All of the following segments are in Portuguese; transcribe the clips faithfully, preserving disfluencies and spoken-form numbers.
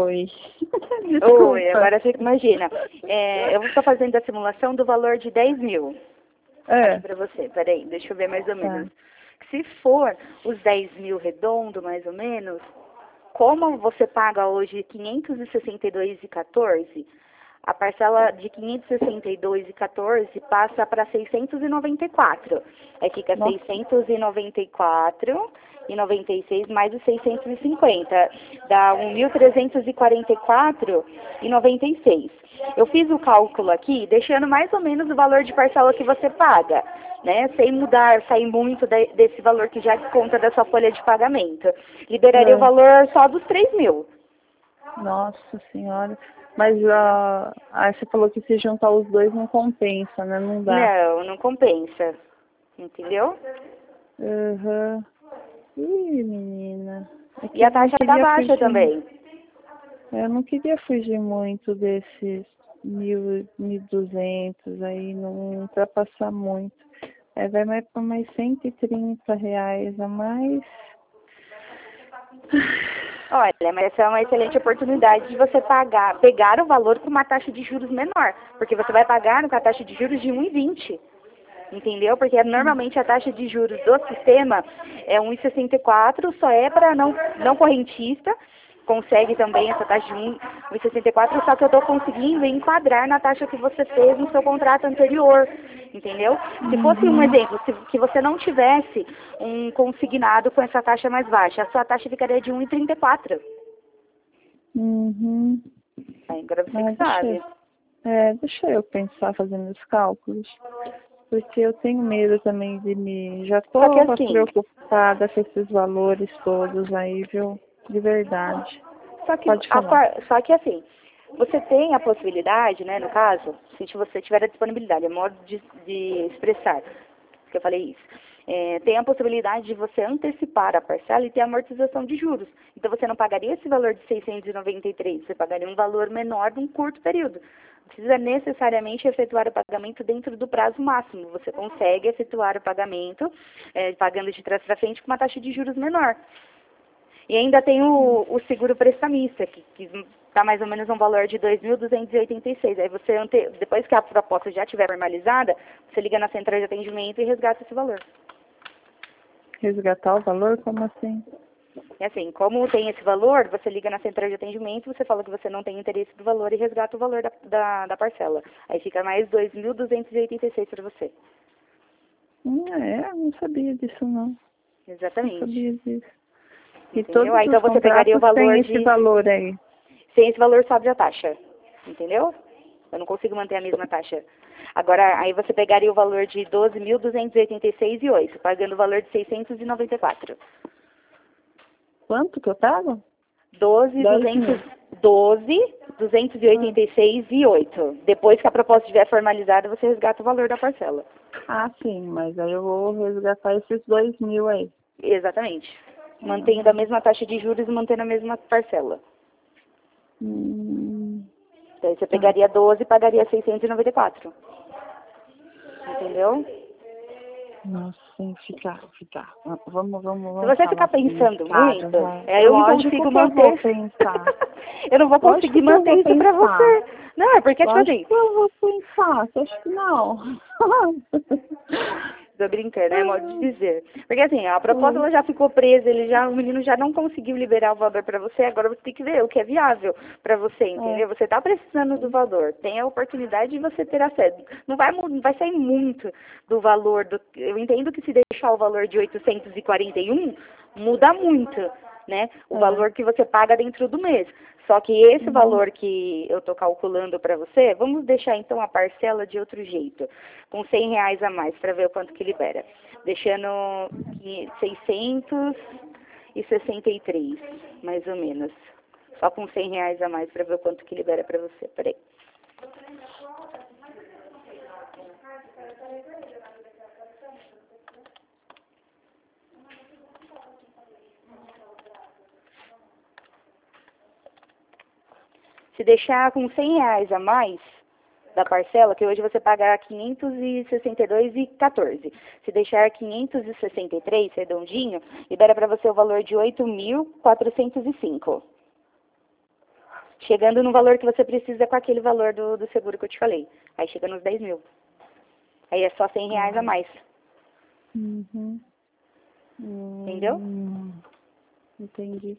Oi. Oi, agora você imagina. É, eu vou estar fazendo a simulação do valor de dez mil. É. Aqui pra você. Peraí, deixa eu ver mais ou Tá. menos. Se for os dez mil redondo, mais ou menos, como você paga hoje quinhentos e sessenta e dois reais e quatorze, a parcela de quinhentos e sessenta e dois reais e quatorze passa para seiscentos e noventa e quatro. Aí fica Nossa. seiscentos e noventa e quatro reais e noventa e seis mais os seiscentos e cinquenta. Dá mil trezentos e quarenta e quatro reais e noventa e seis. Eu fiz o cálculo aqui, deixando mais ou menos o valor de parcela que você paga, né? Sem mudar, sair muito de, desse valor que já desconta da sua folha de pagamento. Liberaria É. o valor só dos três mil. Nossa senhora. Mas a aí você falou que se juntar os dois não compensa, né? Não dá. Não, não compensa. Entendeu? Uhum. Ih, menina. É que E a eu não taxa tá queria baixa fugir. também. Eu não queria fugir muito desses mil, mil e duzentos aí, não ultrapassar muito. Aí vai mais para mais cento e trinta reais a mais. Olha, mas essa é uma excelente oportunidade de você pagar, pegar o valor com uma taxa de juros menor, porque você vai pagar com a taxa de juros de um vírgula vinte. Entendeu? Porque normalmente a taxa de juros do sistema é um vírgula sessenta e quatro, só é para não, não correntista, consegue também essa taxa de um vírgula sessenta e quatro, só que eu estou conseguindo enquadrar na taxa que você fez no seu contrato anterior, entendeu? Se fosse um Uhum. exemplo, se que você não tivesse um consignado com essa taxa mais baixa, a sua taxa ficaria de um vírgula trinta e quatro. Uhum. Aí agora você Ah, que deixa, sabe. eu- é, deixa eu pensar fazendo os cálculos. Porque eu tenho medo também de me. Já Só que tô assim, preocupada com esses valores todos aí, viu? De verdade. Só que, Pode a, falar. par- só que assim, você tem a possibilidade, né, no caso, se você tiver a disponibilidade, é modo de, de expressar, que eu falei isso, é, tem a possibilidade de você antecipar a parcela e ter amortização de juros. Então você não pagaria esse valor de seiscentos e noventa e três, você pagaria um valor menor num curto período. Não precisa necessariamente efetuar o pagamento dentro do prazo máximo. Você consegue efetuar o pagamento, é, pagando de trás para frente com uma taxa de juros menor. E ainda tem o, o seguro prestamista, que está mais ou menos um valor de dois mil duzentos e oitenta e seis. Aí você, ante, depois que a proposta já estiver formalizada, você liga na central de atendimento e resgata esse valor. Resgatar o valor? Como assim? E assim, como tem esse valor, você liga na central de atendimento, você fala que você não tem interesse do valor e resgata o valor da, da, da parcela. Aí fica mais dois mil duzentos e oitenta e seis para você. Hum, é, eu não sabia disso não. Não Exatamente. sabia disso. E Entendeu? todos Aí os então você pegaria o contratos têm valor esse de... valor aí. Sem esse valor sobe a taxa. Entendeu? Eu não consigo manter a mesma taxa. Agora, aí você pegaria o valor de doze mil duzentos e oitenta e seis reais e oito, pagando o valor de seiscentos e noventa e quatro. Quanto que eu pago? doze mil dez mil. duzentos e oitenta e seis reais e oito. Depois que a proposta estiver formalizada, você resgata o valor da parcela. Ah, sim, mas aí eu vou resgatar esses dois mil aí. Exatamente. Mantendo a mesma taxa de juros e mantendo a mesma parcela. Hum, Então, aí você tá. pegaria doze e pagaria seiscentos e noventa e quatro. Entendeu? Nossa, tem que ficar, ficar. Vamos, vamos, Se vamos você falar ficar assim, pensando cara, muito, vai. é, É eu não lógico consigo que eu vou manter. pensar. Eu não vou conseguir Lógico que eu manter vou isso pra pensar. você. Não, é porque, tipo Lógico assim, que eu vou pensar. Você acha que não? tô brincando, é modo de dizer. Porque assim, a proposta ela já ficou presa, ele já, o menino já não conseguiu liberar o valor pra você, agora você tem que ver o que é viável pra você, entendeu? Você tá precisando do valor, tem a oportunidade de você ter acesso. Não vai, mu- não vai sair muito do valor, do, eu entendo que se deixar o valor de oitocentos e quarenta e um, muda muito, né? O É. valor que você paga dentro do mês. Só que esse Uhum. valor que eu estou calculando para você, vamos deixar então a parcela de outro jeito, com cem reais a mais, para ver o quanto que libera. Deixando seiscentos e sessenta e três, mais ou menos. Só com cem reais a mais para ver o quanto que libera para você. Peraí. Se deixar com cem reais a mais da parcela, que hoje você paga quinhentos e sessenta e dois reais e quatorze. Se deixar quinhentos e sessenta e três, redondinho, libera para você o valor de oito mil quatrocentos e cinco. chegando no valor que você precisa com aquele valor do, do seguro que eu te falei. Aí chega nos dez mil. Aí é só cem reais a mais. Uhum. Entendeu? Hum, entendi.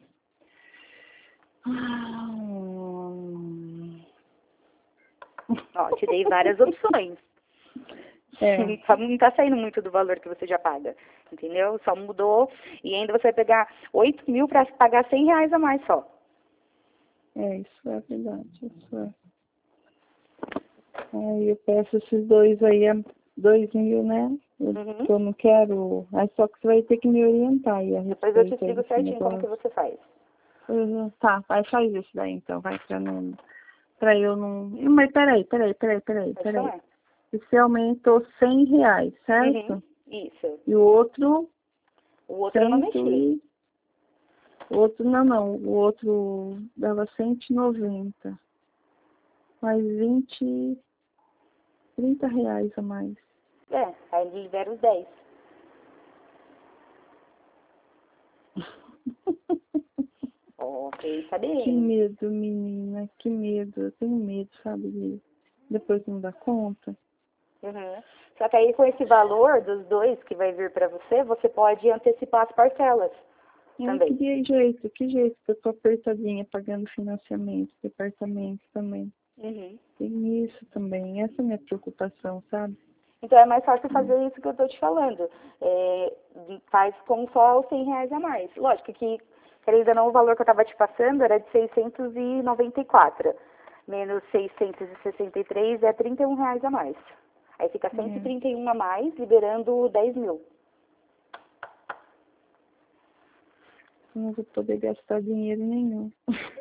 Hum. Ó, te dei várias opções. É. Não tá saindo muito do valor que você já paga. Entendeu? Só mudou. E ainda você vai pegar oito mil para pagar cem reais a mais só. É, isso é verdade. Isso é. Aí eu peço esses dois aí, a dois mil, né? Eu, Uhum. eu não quero. Aí só que você vai ter que me orientar aí a Depois eu te respeito aí explico desse certinho como que negócio. você faz. Uhum. Tá, vai faz isso daí então, vai pra não. Pra eu não. Mas peraí, peraí, peraí, peraí, Pode peraí. falar? Você aumentou cem reais, certo? Uhum. Isso. E o outro, O outro eu não cento mexi. e... O outro, não, não. O outro dava cento e noventa. Mais vinte, trinta reais a mais. É, aí ele libera os dez. Ok, tá Que bem. medo, menina, que medo. Eu tenho medo, sabe, de depois não dar conta. Uhum. Só que aí com esse valor dos dois que vai vir pra você, você pode antecipar as parcelas Ai, também. que jeito, que jeito que eu tô apertadinha pagando financiamento, departamento também. Uhum. Tem isso também, essa é a minha preocupação, sabe? Então é mais fácil Hum. fazer isso que eu tô te falando. É, faz com só os cem reais a mais. Lógico que, querendo ou não, o valor que eu tava te passando era de seiscentos e noventa e quatro. Menos seiscentos e sessenta e três é trinta e um reais a mais. Aí fica cento e É, trinta e um a mais, liberando dez mil. não vou poder gastar dinheiro nenhum.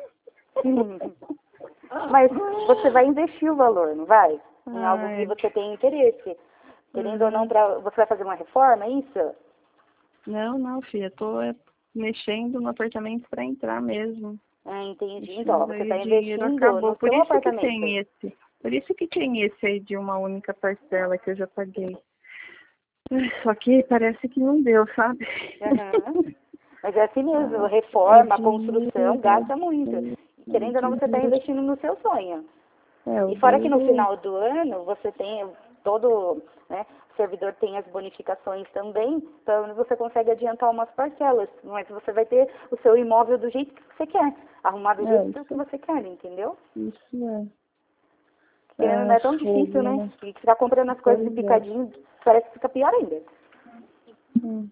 Mas você vai investir o valor, não vai? Em algo que Ai, você tem interesse. Querendo ou não, uhum. pra, você vai fazer uma reforma, é isso? Não, não, filha, tô é, mexendo no apartamento para entrar mesmo. Ah, entendi. Ixi, Então, ó, mas você aí o está dinheiro investindo acabou. no Por seu isso que apartamento. tem esse. Por isso que tem esse aí de uma única parcela que eu já paguei. Ai, só que parece que não deu, sabe? Uhum. Mas é assim mesmo, Ah, o reforma, construção, dinheiro, gasta muito. E o querendo ou não, você está dinheiro. investindo no seu sonho. É, o E fora que no duro. final do ano, você tem todo, né, o servidor tem as bonificações também, então você consegue adiantar umas parcelas, mas você vai ter o seu imóvel do jeito que você quer, arrumar do É, jeito que isso, você quer, entendeu? isso é. Querendo não É é tão difícil, fogo, né? né? E ficar comprando as coisas em Pois é. picadinho, parece que fica pior ainda. Hum.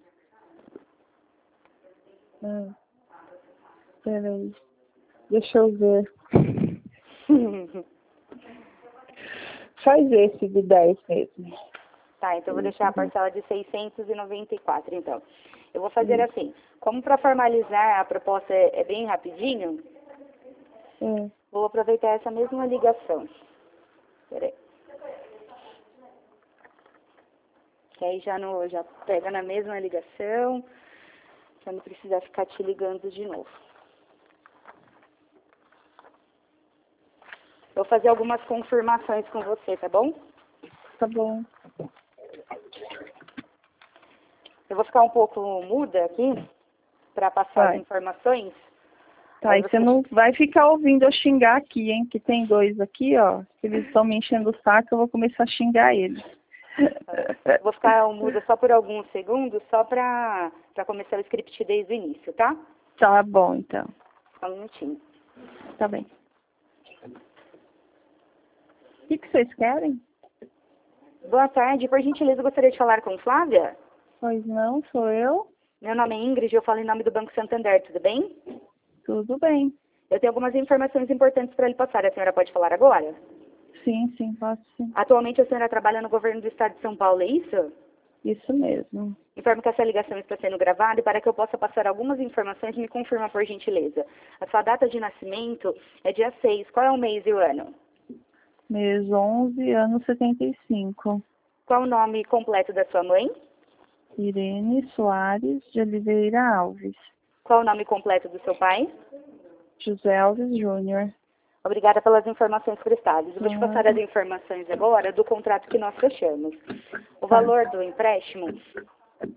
É. Peraí. Deixa eu ver. Faz esse de dez mesmo. Tá, então eu vou deixar a parcela de seiscentos e noventa e quatro, então. Eu vou fazer Isso. assim, como para formalizar a proposta é, é bem rapidinho, É. vou aproveitar essa mesma ligação. Peraí. Que aí já, no, já pega na mesma ligação, pra não precisar ficar te ligando de novo. Vou fazer algumas confirmações com você, tá bom? Tá bom. Eu vou ficar um pouco muda aqui, para passar as Vai. informações. Tá, Aí e você você... não vai ficar ouvindo eu xingar aqui, hein? Que tem dois aqui, ó. Que eles estão me enchendo o saco, eu vou começar a xingar eles. Vou ficar muda só por alguns segundos, só para começar o script desde o início, tá? Tá bom, então. Só um minutinho. Tá bem. O que, que vocês querem? Boa tarde, por gentileza, eu gostaria de falar com Flávia. Pois não, sou eu. Meu nome é Ingrid, eu falo em nome do Banco Santander, tudo bem? Tudo bem. Eu tenho algumas informações importantes para lhe passar, a senhora pode falar agora? Sim, sim, posso sim. Atualmente a senhora trabalha no governo do estado de São Paulo, é isso? Isso mesmo. Informo que essa ligação está sendo gravada e para que eu possa passar algumas informações, me confirma por gentileza. A sua data de nascimento é dia seis, qual é o mês e o ano? Mês onze, ano setenta e cinco. Qual o nome completo da sua mãe? Irene Soares de Oliveira Alves. Qual o nome completo do seu pai? José Alves Júnior. Obrigada pelas informações prestadas. Eu vou te passar as Nada. informações agora do contrato que nós fechamos. O Tá. valor do empréstimo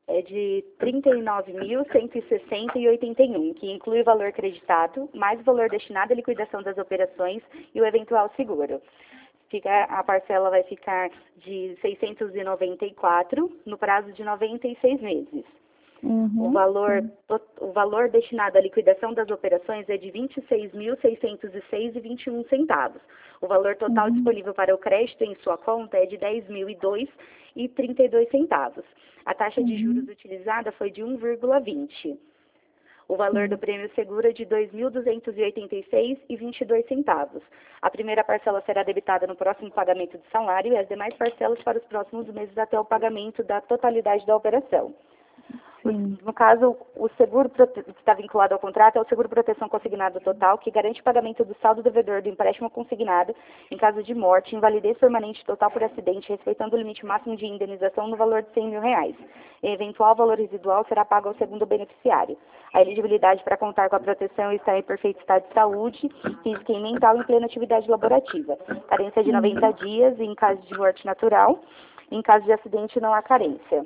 é de trinta e nove mil, cento e sessenta reais e oitenta e um centavos, que inclui o valor creditado, mais o valor destinado à liquidação das operações e o eventual seguro. Fica, a parcela vai ficar de seiscentos e noventa e quatro reais no prazo de noventa e seis meses. Uhum. O valor, o valor destinado à liquidação das operações é de vinte e seis mil, seiscentos e seis reais e vinte e um centavos. O valor total Uhum. disponível para o crédito em sua conta é de dez mil e dois reais e trinta e dois centavos. A taxa de juros Uhum. utilizada foi de um vírgula vinte. O valor Sim. do prêmio seguro é de dois mil duzentos e oitenta e seis reais e vinte e dois centavos. A primeira parcela será debitada no próximo pagamento do salário e as demais parcelas para os próximos meses até o pagamento da totalidade da operação. Sim. No caso, o seguro prote... que está vinculado ao contrato é o seguro proteção consignado total, que garante o pagamento do saldo devedor do empréstimo consignado em caso de morte, invalidez permanente total por acidente, respeitando o limite máximo de indenização no valor de cem mil reais. E eventual valor residual será pago ao segundo beneficiário. A elegibilidade para contar com a proteção está em perfeito estado de saúde, física e mental em plena atividade laborativa. Carência de noventa Uhum. dias em caso de morte natural. Em caso de acidente, não há carência.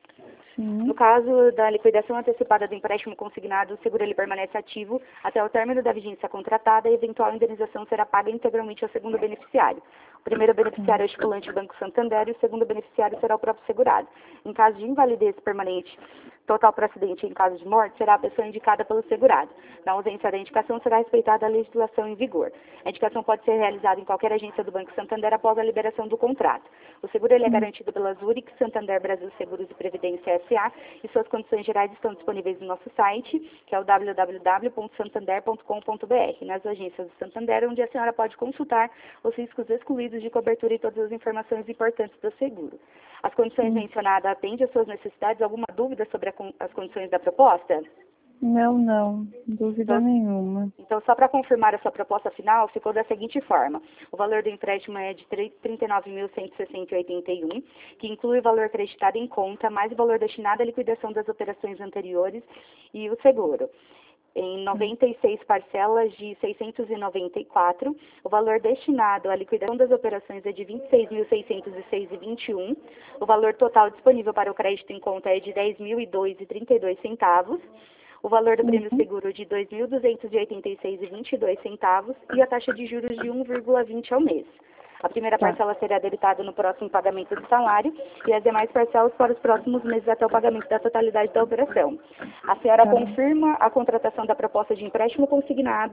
No Sim. caso da liquidação antecipada do empréstimo consignado, o seguro ele permanece ativo até o término da vigência contratada e eventual indenização será paga integralmente ao segundo beneficiário. O primeiro beneficiário é o estipulante Banco Santander e o segundo beneficiário será o próprio segurado. Em caso de invalidez permanente total por acidente e em caso de morte, será a pessoa indicada pelo segurado. Na ausência da indicação, será respeitada a legislação em vigor. A indicação pode ser realizada em qualquer agência do Banco Santander após a liberação do contrato. O seguro ele é Uhum. garantido pela Zurich, Santander Brasil Seguros e Previdência S A e suas condições gerais estão disponíveis no nosso site, que é o w w w ponto santander ponto com ponto b r, nas agências do Santander, onde a senhora pode consultar os riscos excluídos de cobertura e todas as informações importantes do seguro. As condições Sim. mencionadas atendem às suas necessidades? Alguma dúvida sobre a, as condições da proposta? Não, não. Dúvida Então, nenhuma. Então, só para confirmar a sua proposta final, ficou da seguinte forma. O valor do empréstimo é de trinta e nove mil, cento e sessenta reais e oitenta e um centavos, que inclui o valor creditado em conta, mais o valor destinado à liquidação das operações anteriores e o seguro. Em noventa e seis parcelas de seiscentos e noventa e quatro, o valor destinado à liquidação das operações é de vinte e seis mil, seiscentos e seis reais e vinte e um centavos, o valor total disponível para o crédito em conta é de dez mil e dois reais e trinta e dois centavos, o valor do prêmio Uhum. seguro de dois mil duzentos e oitenta e seis reais e vinte e dois centavos e a taxa de juros de um vírgula vinte ao mês. A primeira Tá. parcela será debitada no próximo pagamento do salário e as demais parcelas para os próximos meses até o pagamento da totalidade da operação. A senhora Tá. confirma a contratação da proposta de empréstimo consignado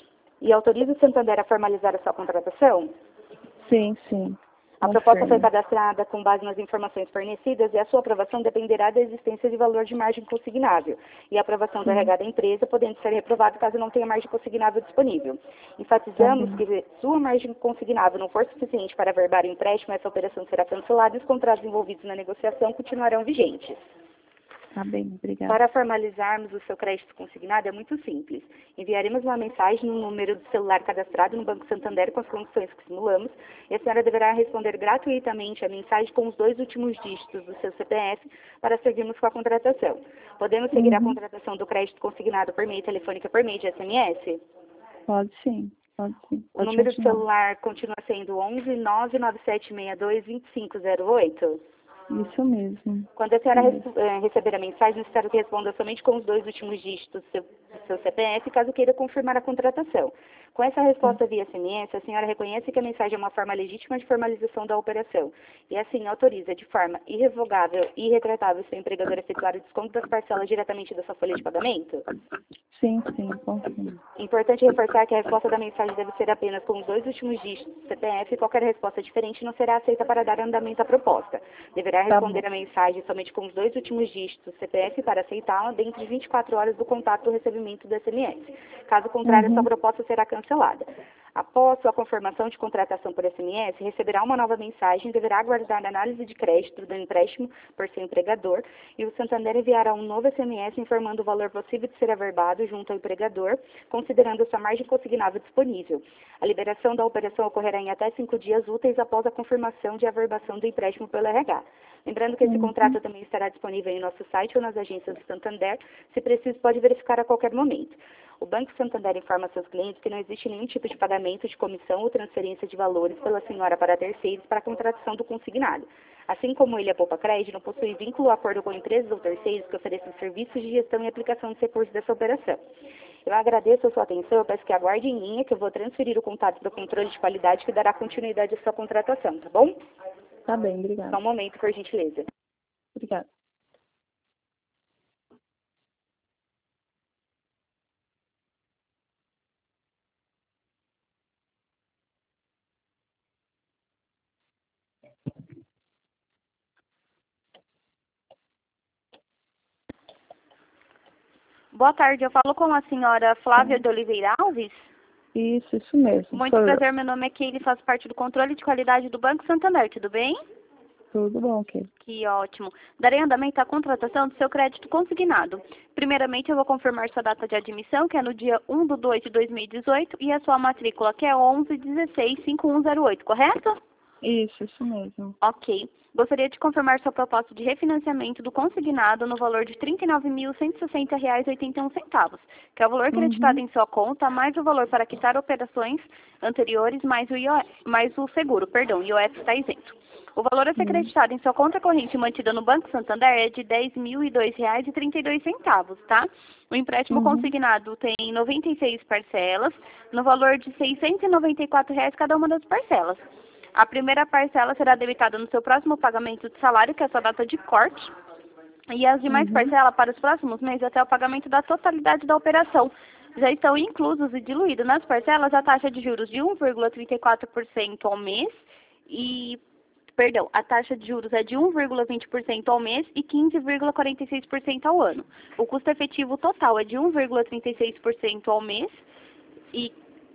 e autoriza o Santander a formalizar a sua contratação? Sim, sim. A proposta foi Confirmo. cadastrada com base nas informações fornecidas e a sua aprovação dependerá da existência de valor de margem consignável e a aprovação do Sim. R H da empresa, podendo ser reprovado caso não tenha margem consignável disponível. Tá Enfatizamos bem. que se sua margem consignável não for suficiente para averbar o empréstimo, essa operação será cancelada e os contratos envolvidos na negociação continuarão vigentes. Tá bem, obrigada. Para formalizarmos o seu crédito consignado é muito simples. Enviaremos uma mensagem no número do celular cadastrado no Banco Santander com as condições que simulamos e a senhora deverá responder gratuitamente a mensagem com os dois últimos dígitos do seu C P F para seguirmos com a contratação. Podemos seguir a Uhum. contratação do crédito consignado por meio telefônico por meio de S M S? Pode sim. Pode sim. O Pode número de continuar. celular continua sendo onze, nove nove sete seis dois, dois cinco zero oito? Isso mesmo. Quando a senhora Isso. rece- eh, receber a mensagem, espero que responda somente com os dois últimos dígitos do seu, do seu C P F, caso queira confirmar a contratação. Com essa resposta via S M S, a senhora reconhece que a mensagem é uma forma legítima de formalização da operação e, assim, autoriza de forma irrevogável e irretratável seu empregador a efetuar o desconto das parcelas diretamente da sua folha de pagamento? Sim, sim, confirmo. Importante reforçar que a resposta da mensagem deve ser apenas com os dois últimos dígitos do C P F e qualquer resposta diferente não será aceita para dar andamento à proposta. Deverá Tá bom. responder a mensagem somente com os dois últimos dígitos do C P F para aceitá-la dentro de vinte e quatro horas do contato do recebimento do S M S. Caso contrário, sua Uhum. proposta será cancelada. Após sua confirmação de contratação por S M S, receberá uma nova mensagem e deverá aguardar a análise de crédito do empréstimo por seu empregador e o Santander enviará um novo S M S informando o valor possível de ser averbado junto ao empregador, considerando sua margem consignável disponível. A liberação da operação ocorrerá em até cinco dias úteis após a confirmação de averbação do empréstimo pelo R H. Lembrando que esse Uhum. contrato também estará disponível em nosso site ou nas agências do Santander. Se preciso, pode verificar a qualquer momento. O Banco Santander informa a seus clientes que não existe nenhum tipo de pagamento de comissão ou transferência de valores pela senhora para terceiros para a contratação do consignado. Assim como ele, a Poupa Crédito, não possui vínculo ou acordo com empresas ou terceiros que ofereçam serviços de gestão e aplicação de recursos dessa operação. Eu agradeço a sua atenção, eu peço que aguarde em linha que eu vou transferir o contato para o controle de qualidade que dará continuidade à sua contratação, tá bom? Tá bem, obrigada. Só um momento, por gentileza. Obrigada. Boa tarde, eu falo com a senhora Flávia de Oliveira Alves. Isso, isso mesmo. Muito Sou eu. prazer, meu nome é Keile, faço parte do controle de qualidade do Banco Santander, tudo bem? Tudo bom, Keile. Que ótimo. Darei andamento à contratação do seu crédito consignado. Primeiramente, eu vou confirmar sua data de admissão, que é no dia um de dois de dois mil e dezoito, e a sua matrícula, que é onze dezesseis cinco um zero oito, correto? Isso, isso mesmo. Ok. Gostaria de confirmar sua proposta de refinanciamento do consignado no valor de trinta e nove mil cento e sessenta reais e oitenta e um centavos, que é o valor creditado Uhum. em sua conta, mais o valor para quitar operações anteriores, mais o, I O F, mais o seguro, perdão, I O F está isento. O valor a ser Uhum. creditado em sua conta corrente mantida no Banco Santander é de dez mil e dois reais e trinta e dois centavos, tá? O empréstimo Uhum. consignado tem noventa e seis parcelas, no valor de seiscentos e noventa e quatro reais cada uma das parcelas. A primeira parcela será debitada no seu próximo pagamento de salário, que é a sua data de corte, e as demais Uhum. parcelas para os próximos meses até o pagamento da totalidade da operação. Já estão inclusos e diluídos nas parcelas a taxa de juros de um vírgula trinta e quatro por cento ao mês e, perdão, a taxa de juros é de um vírgula vinte por cento ao mês e quinze vírgula quarenta e seis por cento ao ano. O custo efetivo total é de um vírgula trinta e seis por cento ao mês e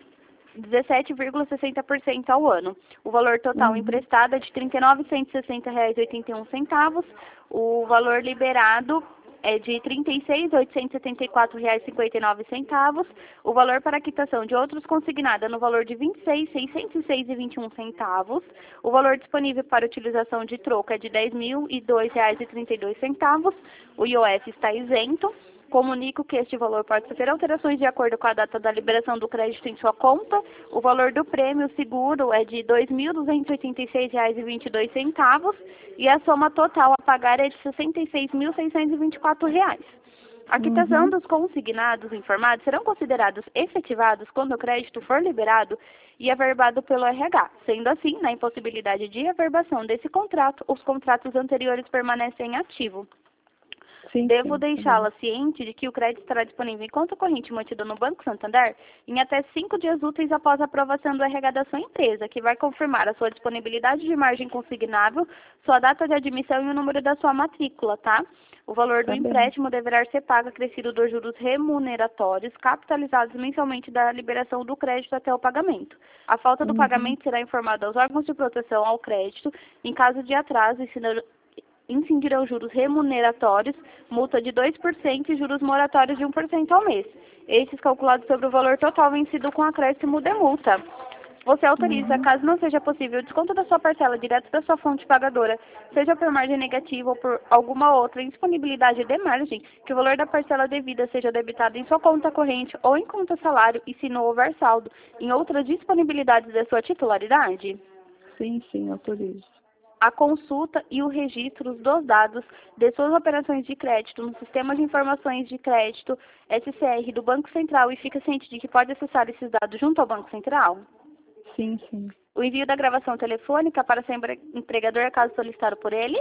dezessete vírgula sessenta por cento ao ano. O valor total Uhum. emprestado é de trinta e nove mil cento e sessenta reais e oitenta e um centavos. O valor liberado é de trinta e seis mil oitocentos e setenta e quatro reais e cinquenta e nove centavos. O valor para quitação de outros consignado é no valor de vinte e seis mil seiscentos e seis reais e vinte e um centavos. O valor disponível para utilização de troco é de dez mil e dois reais e trinta e dois centavos. O I O F está isento. Comunico que este valor pode sofrer alterações de acordo com a data da liberação do crédito em sua conta. O valor do prêmio seguro é de dois mil duzentos e oitenta e seis reais e vinte e dois centavos e a soma total a pagar é de sessenta e seis mil seiscentos e vinte e quatro reais. A quitação Uhum. dos consignados informados serão considerados efetivados quando o crédito for liberado e averbado pelo R H. Sendo assim, na impossibilidade de averbação desse contrato, os contratos anteriores permanecem ativos. Sim, Devo sim, tá deixá-la bem. ciente de que o crédito estará disponível em conta corrente mantida no Banco Santander em até cinco dias úteis após a aprovação do R H da sua empresa, que vai confirmar a sua disponibilidade de margem consignável, sua data de admissão e o número da sua matrícula, tá? O valor do Tá bem. empréstimo deverá ser pago acrescido dos juros remuneratórios capitalizados mensalmente da liberação do crédito até o pagamento. A falta do Uhum. pagamento será informada aos órgãos de proteção ao crédito em caso de atraso e incidirão juros remuneratórios, multa de dois por cento e juros moratórios de um por cento ao mês. Estes calculados sobre o valor total vencido com acréscimo de multa. Você autoriza, Uhum. caso não seja possível, o desconto da sua parcela direto da sua fonte pagadora, seja por margem negativa ou por alguma outra indisponibilidade de margem, que o valor da parcela devida seja debitado em sua conta corrente ou em conta salário e, se não houver saldo, em outras disponibilidades da sua titularidade? Sim, sim, autorizo. A consulta e o registro dos dados de suas operações de crédito no Sistema de Informações de Crédito, S C R, do Banco Central e fica ciente de que pode acessar esses dados junto ao Banco Central? Sim, sim. O envio da gravação telefônica para seu empre- empregador, caso solicitado por ele?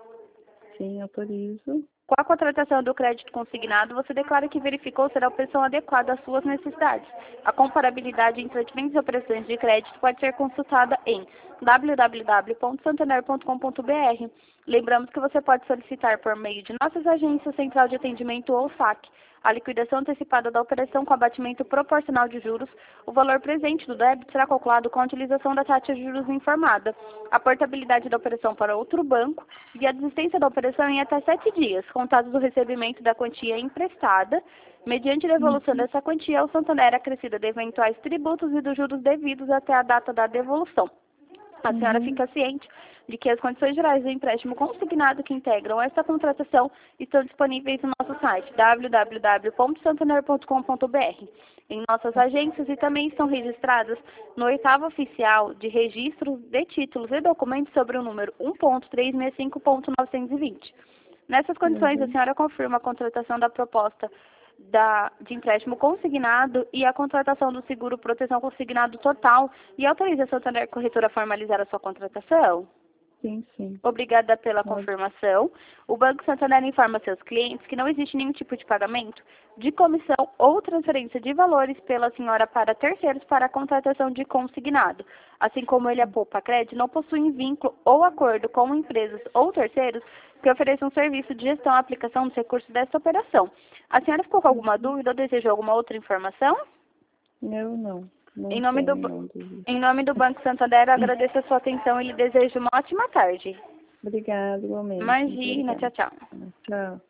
Sim, autorizo. Com a contratação do crédito consignado, você declara que verificou ser a opção adequada às suas necessidades. A comparabilidade entre as diferentes operações de crédito pode ser consultada em w w w ponto santander ponto com ponto b r. Lembramos que você pode solicitar por meio de nossas agências, Central de Atendimento ou S A C, a liquidação antecipada da operação com abatimento proporcional de juros. O valor presente do débito será calculado com a utilização da taxa de juros informada, a portabilidade da operação para outro banco e a desistência da operação em até sete dias, contados do recebimento da quantia emprestada, mediante devolução Uhum. dessa quantia ao Santander acrescida de eventuais tributos e dos juros devidos até a data da devolução. A senhora Uhum. fica ciente de que as condições gerais do empréstimo consignado que integram esta contratação estão disponíveis no nosso site w w w ponto santander ponto com ponto b r, em nossas agências, e também estão registradas no oitavo oficial de registro de títulos e documentos sobre o número um ponto trezentos e sessenta e cinco ponto novecentos e vinte. Nessas condições, Uhum. a senhora confirma a contratação da proposta da, de empréstimo consignado e a contratação do seguro proteção consignado total e autoriza a Santander Corretora a formalizar a sua contratação? Sim, sim. Obrigada pela Pode. confirmação. O Banco Santander informa seus clientes que não existe nenhum tipo de pagamento de comissão ou transferência de valores pela senhora para terceiros para a contratação de consignado. Assim como ele, a Poupa Crédito, não possui vínculo ou acordo com empresas ou terceiros que ofereçam serviço de gestão e aplicação dos recursos desta operação. A senhora ficou com alguma dúvida ou desejou alguma outra informação? Eu não. Não Em nome, do, tenho, não, David. em nome do Banco Santander, eu agradeço a sua atenção e lhe desejo uma ótima tarde. Obrigada, igualmente. Imagina, Obrigada. tchau, tchau. Tchau.